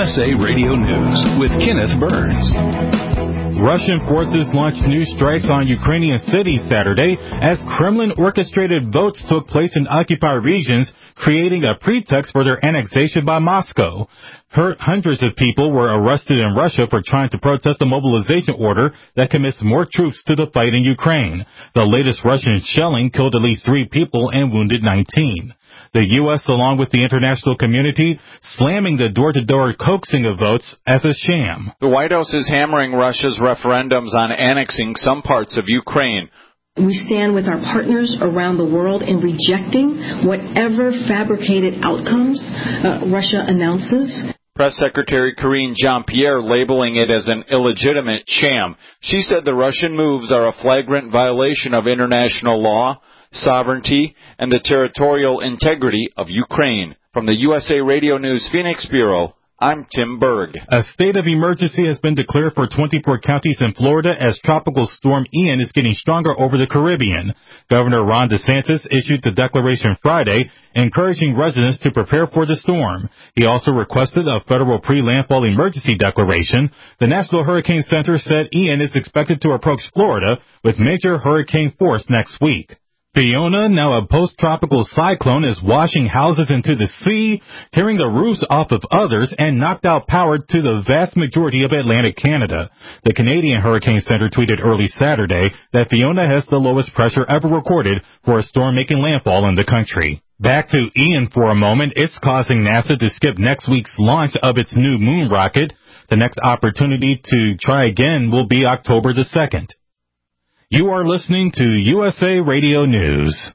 USA Radio News with Kenneth Burns. Russian forces launched new strikes on Ukrainian cities Saturday as Kremlin-orchestrated votes took place in occupied regions, creating a pretext for their annexation by Moscow. Hundreds of people were arrested in Russia for trying to protest a mobilization order that commits more troops to the fight in Ukraine. The latest Russian shelling killed at least 3 people and wounded 19. The U.S., along with the international community, slamming the door-to-door coaxing of votes as a sham. The White House is hammering Russia's referendums on annexing some parts of Ukraine. We stand with our partners around the world in rejecting whatever fabricated outcomes Russia announces. Press Secretary Karine Jean-Pierre labeling it as an illegitimate sham. She said the Russian moves are a flagrant violation of international law, sovereignty, and the territorial integrity of Ukraine. From the USA Radio News Phoenix Bureau, I'm Tim Berg. A state of emergency has been declared for 24 counties in Florida as Tropical Storm Ian is getting stronger over the Caribbean. Governor Ron DeSantis issued the declaration Friday, encouraging residents to prepare for the storm. He also requested a federal pre-landfall emergency declaration. The National Hurricane Center said Ian is expected to approach Florida with major hurricane force next week. Fiona, now a post-tropical cyclone, is washing houses into the sea, tearing the roofs off of others, and knocked out power to the vast majority of Atlantic Canada. The Canadian Hurricane Center tweeted early Saturday that Fiona has the lowest pressure ever recorded for a storm making landfall in the country. Back to Ian for a moment. It's causing NASA to skip next week's launch of its new moon rocket. The next opportunity to try again will be October the 2nd. You are listening to USA Radio News.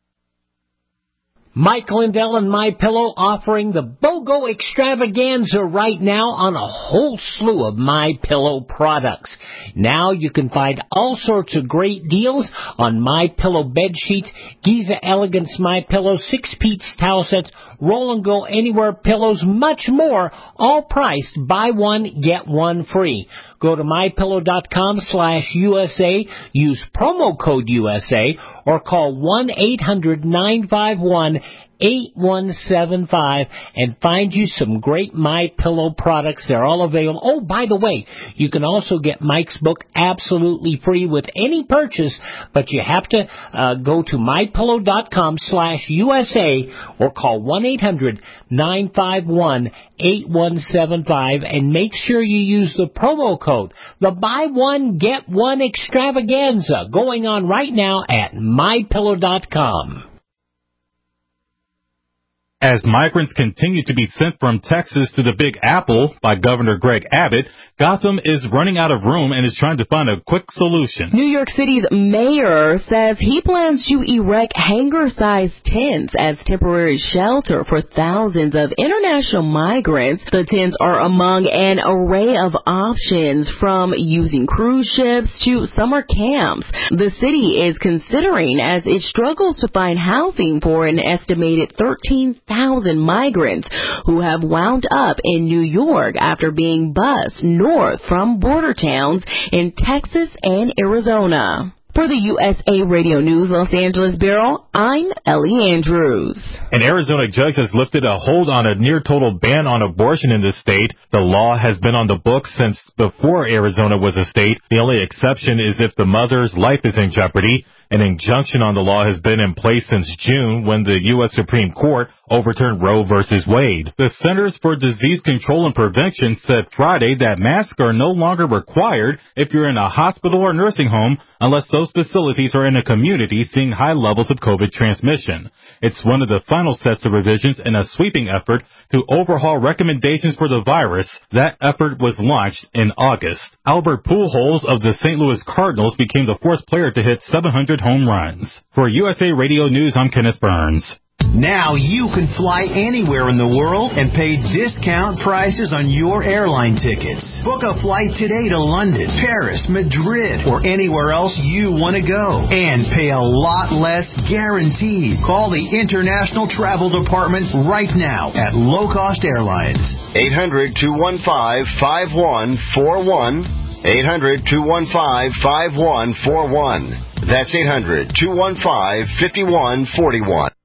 Mike Lindell and MyPillow offering the BOGO extravaganza right now on a whole slew of MyPillow products. Now you can find all sorts of great deals on MyPillow bed sheets, Giza Elegance MyPillow, 6-piece towel sets, Roll and Go Anywhere pillows, much more, all priced buy one, get one free. Go to mypillow.com/USA, use promo code USA, or call 1-800-951-8175 and find you some great MyPillow products. They're all available. Oh, by the way, you can also get Mike's book absolutely free with any purchase, but you have to go to mypillow.com/USA or call 1-800-951-8175 and make sure you use the promo code. The buy one, get one extravaganza going on right now at mypillow.com. As migrants continue to be sent from Texas to the Big Apple by Governor Greg Abbott, Gotham is running out of room and is trying to find a quick solution. New York City's mayor says he plans to erect hangar-sized tents as temporary shelter for thousands of international migrants. The tents are among an array of options, from using cruise ships to summer camps. The city is considering as it struggles to find housing for an estimated 13,000 migrants who have wound up in New York after being bused north from border towns in Texas and Arizona. For the USA Radio News Los Angeles Bureau, I'm Ellie Andrews. An Arizona judge has lifted a hold on a near-total ban on abortion in the state. The law has been on the books since before Arizona was a state. The only exception is if the mother's life is in jeopardy. An injunction on the law has been in place since June when the U.S. Supreme Court overturned Roe v. Wade. The Centers for Disease Control and Prevention said Friday that masks are no longer required if you're in a hospital or nursing home unless those facilities are in a community seeing high levels of COVID transmission. It's one of the final sets of revisions in a sweeping effort to overhaul recommendations for the virus. That effort was launched in August. Albert Pujols of the St. Louis Cardinals became the fourth player to hit 700 home runs. For USA Radio News, I'm Kenneth Burns. Now you can fly anywhere in the world and pay discount prices on your airline tickets. Book a flight today to London, Paris, Madrid, or anywhere else you want to go. And pay a lot less guaranteed. Call the International Travel Department right now at Low Cost Airlines. 800-215-5141. 800-215-5141. That's 800-215-5141.